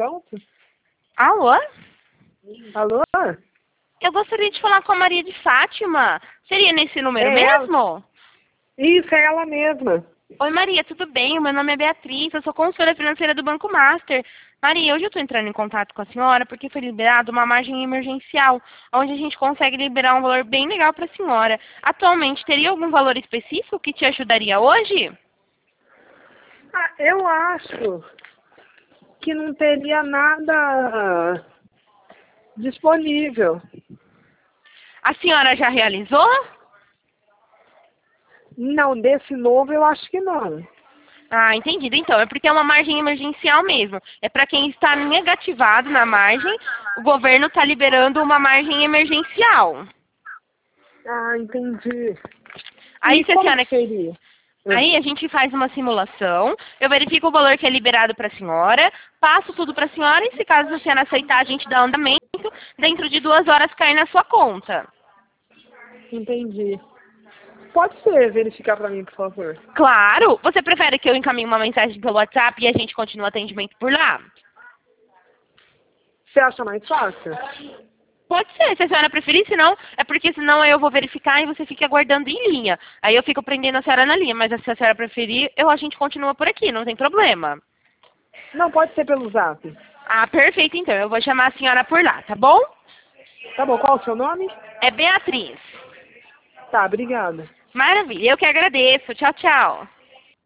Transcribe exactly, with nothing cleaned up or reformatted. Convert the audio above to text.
alto? Alô? Alô? Eu gostaria de falar com a Maria de Fátima. Seria nesse número É mesmo? Isso, é ela mesma. Oi, Maria, tudo bem? Meu nome é Beatriz, eu sou consultora financeira do Banco Master. Maria, hoje eu estou entrando em contato com a senhora porque foi liberada uma margem emergencial, onde a gente consegue liberar um valor bem legal para a senhora. Atualmente, teria algum valor específico que te ajudaria hoje? Ah, eu acho que não teria nada disponível. A senhora já realizou? Não, desse novo eu acho que não. Ah, entendido. Então, é porque é uma margem emergencial mesmo. É para quem está negativado na margem, o governo está liberando uma margem emergencial. Ah, entendi. Aí, E se a como senhora... que seria? Ah, Aí a gente faz uma simulação, eu verifico o valor que é liberado para a senhora, passo tudo para a senhora e se caso a senhora aceitar, a gente dá andamento, dentro de duas horas cai na sua conta. entendi. Pode ser, verificar para mim, por favor. Claro! Você prefere que eu encaminhe uma mensagem pelo WhatsApp e a gente continue o atendimento por lá? Você acha mais fácil? Pode ser, se a senhora preferir, senão, é porque senão eu vou verificar e você fica aguardando em linha. Aí eu fico prendendo a senhora na linha, mas se a senhora preferir, eu, a gente continua por aqui, não tem problema. Não, pode ser pelo zap. Ah, perfeito então, eu vou chamar a senhora por lá, tá bom? Tá bom, qual o seu nome? É Beatriz. Tá, obrigada. Maravilha, eu que agradeço. Tchau, tchau.